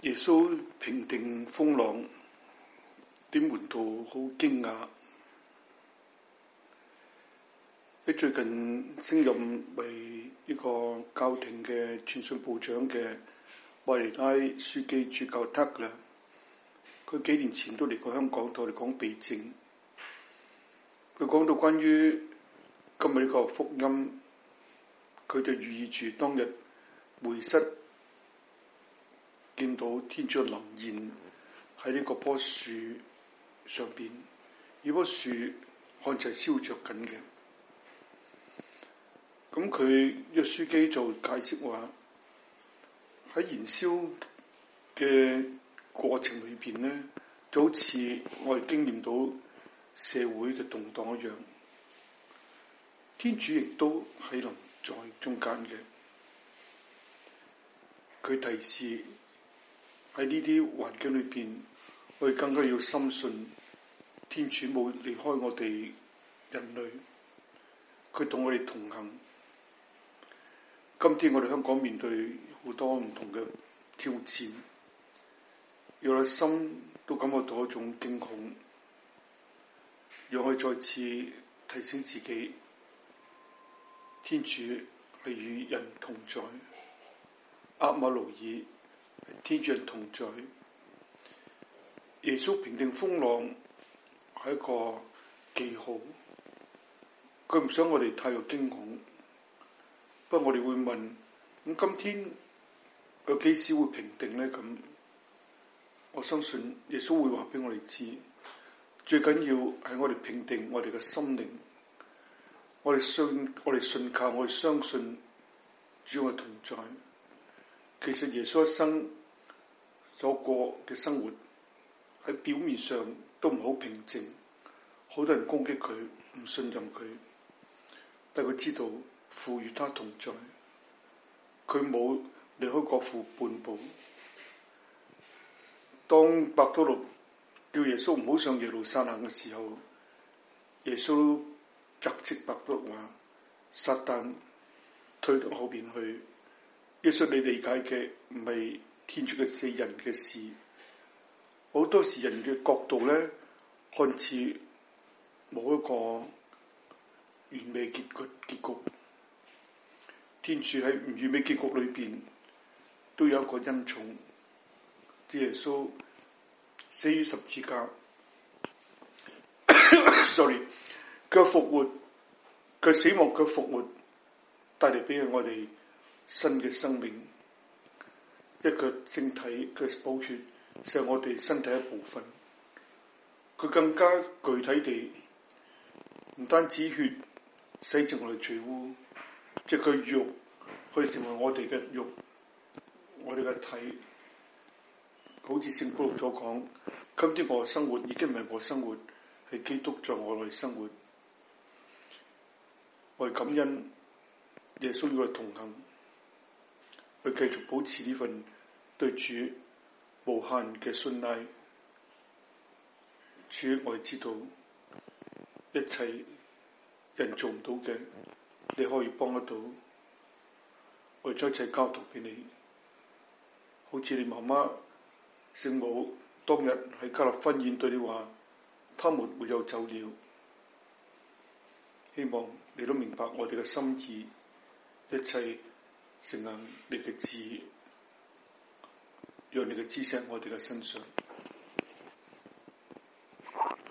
耶穌平定風浪，啲門徒好驚訝。喺最近升任為呢個教廷嘅傳信部長嘅馬尼拉書記主教德啦，佢幾年前都嚟過香港同我哋講避靜。佢講到關於今日呢個福音，佢就寓意住當日梅瑟見到天主臨現喺呢個棵樹上邊，呢棵樹看起嚟燒着緊嘅。咁佢呢個書記就解釋話，喺燃燒嘅過程裏邊咧，就好似我哋經驗到社會嘅動盪一樣，天主亦都係臨在中間嘅。佢提示喺呢啲環境裏邊，我哋更加要深信天主冇離開我哋人類，佢同我哋同行。今天我哋香港面對好多唔同嘅挑戰，讓我心都感覺到一種驚恐，讓我再次提醒自己，天主係與人同在，厄馬奴爾係天主人同在。耶穌平定風浪係一個記號，佢唔想我哋太過驚恐。不過我哋會問，咁今天有幾時會平定呢？咁我相信耶穌會話俾我哋知，最緊要係我哋平定我哋嘅心靈，我哋信靠，我哋相信主嘅同在。其實耶穌一生所過嘅生活喺表面上都唔好平靜，好多人攻擊佢，唔信任佢，但佢知道父與他同在，佢冇離開過父半步。當伯多祿叫耶穌唔好上耶路撒冷嘅時候，耶穌責斥伯多祿話：撒旦退到後邊去。耶穌，你理解嘅唔係天主嘅事，人嘅事。好多時人嘅角度咧，看似冇一個完美結局。天主喺唔完美結局裏邊都有一個恩寵。耶穌死於十字架，sorry， 佢復活，佢死亡，佢復活，帶嚟俾我哋新嘅生命。一個聖體嘅寶血係我哋身體一部分，佢更加具體地唔單止血洗淨我哋罪污，即係佢肉可以成為我哋嘅肉，我哋嘅體。好似聖保祿所講，今天我嘅生活已經唔係我生活，係基督在我內生活。我哋感恩耶穌與我哋同行，去繼續保持呢份對主無限嘅信賴。主，我哋知道一切人做唔到嘅，你可以幫得到。我哋將一切交託俾你，好似你媽媽聖母當日喺加納婚宴對你話：他們沒有走了。希望你都明白我哋嘅心意，一切承行你嘅旨意，讓你嘅知識喺我哋嘅身上。